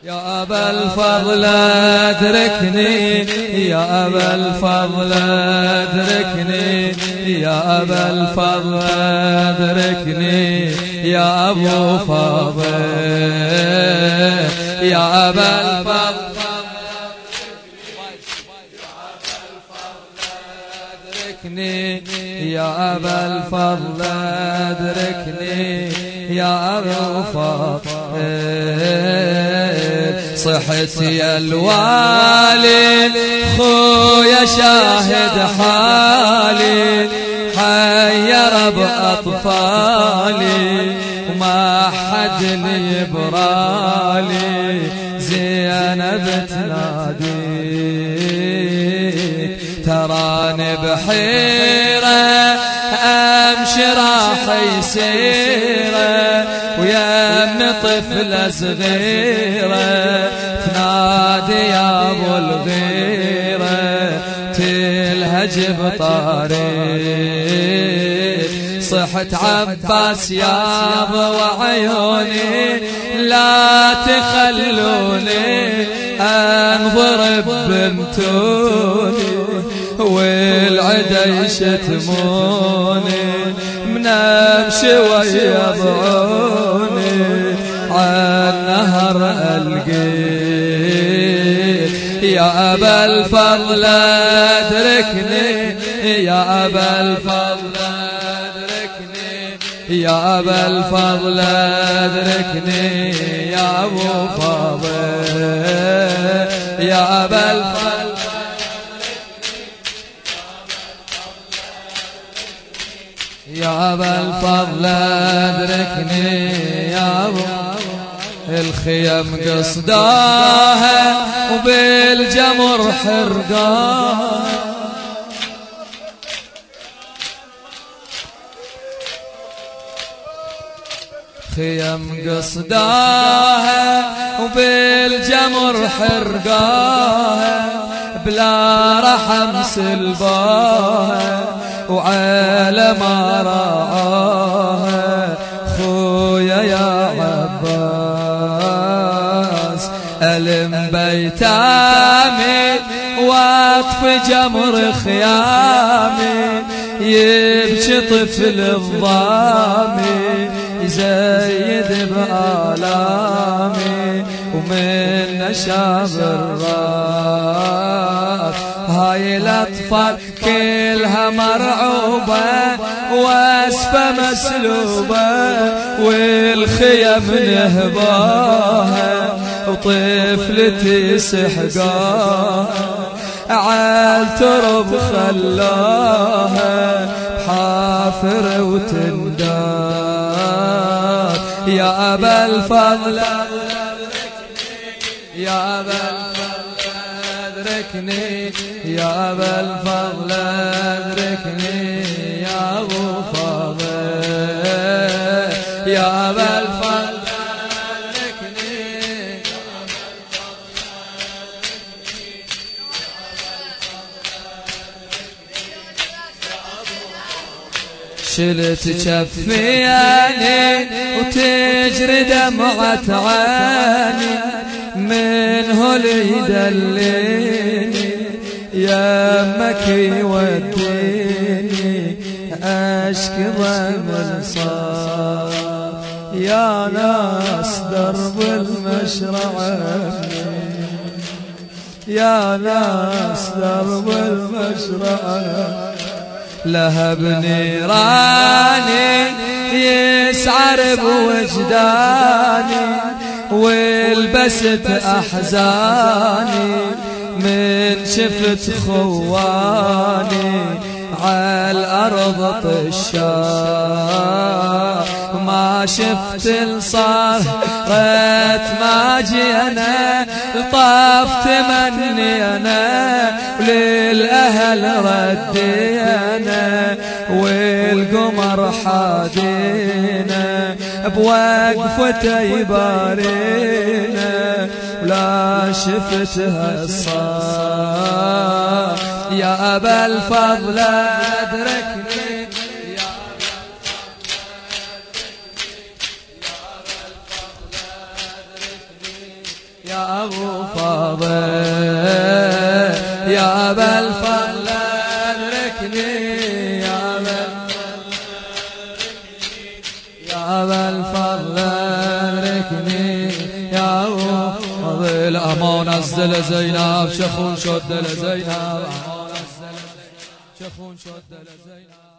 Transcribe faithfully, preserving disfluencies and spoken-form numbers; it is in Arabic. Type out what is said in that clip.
يا أبا الفضل أدركني يا أبا الفضل أدركني يا أبا الفضل أدركني يا أبو فاضل يا أبا الفضل أدركني يا أبا الفضل أدركني يا أبو فاضل صحت يا الوالد خويا شاهد حالي حير بأطفالي وما حد لي يبرالي زينب تناديك تراني بحيرة أمشي راح يسيرة ويم طفلة صغيرة تنادي يا ابو الغيرة تلهج بطريق صحت عباس يابا وعيوني لا تخلوني انضرب بمتوني والعدا يشتموني من امشي ويضعوني عالنهر القيل يا أبا الفضل أدركني يا أبا الفضل أدركني يا أبا الفضل أدركني يا أبو فاضل يا أبا الفضل يا أبا الفضل أدركني يا أبو الخيم قصداها وبالجمر حرقاها خيم قصداها وبالجمر حرقاها بلا رحم سلباها وعلى ما رعاها خويا يا عباس ألم بيتامي واطف جمر خيامي يبكي طفل الضامي يزيد بآلامي ومن نشاب الراس هاي الأطفال كلها مرعوبة واسفة مسلوبة والخيم نهباها وطفلتي سحقاها عال ترب خلاها بحافر وتندار يا أبا الفضل يا أبا الفضل أدركني يا أبا الفضل أدركني يا أبو فاضل يا أبا الفضل أدركني شلت كفياني وتجري دمعة عيني منه اللي يدليني يمك يوديني اشكي ضمن صار يا ناس درب المشرعة يا ناس درب المشرعة لهب نيراني يسعر بوجداني والبست أحزاني من شفت خواني عالأرض طشار ما شفت الصارت ما جينا طافت مني أنا وللأهل ردينا والقمر حادينا بوقفته يبارينا ولا شفتها الصار يا أبا الفضل أدركني يا ابو فاضل يا ابا الفضل ادركني يا ابا يا ابا الفضل ادركني يا ابو فاضل. امان از دل زینب چه خون شد دل زینب، امان از دل شخون شد دل زینب.